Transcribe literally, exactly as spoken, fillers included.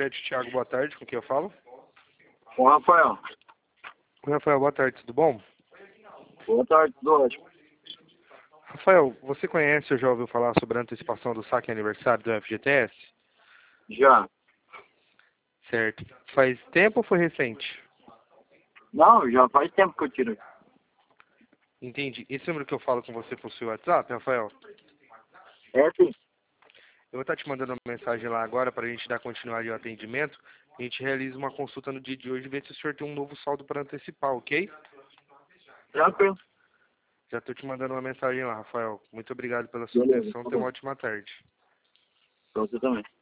Crédito Thiago, boa tarde, com quem eu falo? Ô, Rafael. Oi, Rafael, boa tarde, tudo bom? Boa tarde, tudo ótimo. Rafael, você conhece ou já ouviu falar sobre a antecipação do saque aniversário do F G T S? Já. Certo. Faz tempo ou foi recente? Não, já faz tempo que eu tiro. Entendi. Esse número que eu falo com você possui WhatsApp, Rafael? É sim. Eu vou estar te mandando uma mensagem lá agora para a gente dar continuidade ao atendimento. A gente realiza uma consulta no dia de hoje e vê se o senhor tem um novo saldo para antecipar, ok? Tranquilo. Já estou te mandando uma mensagem lá, Rafael. Muito obrigado pela sua Beleza, atenção. tá Tenha bom. uma ótima tarde. Pra você também.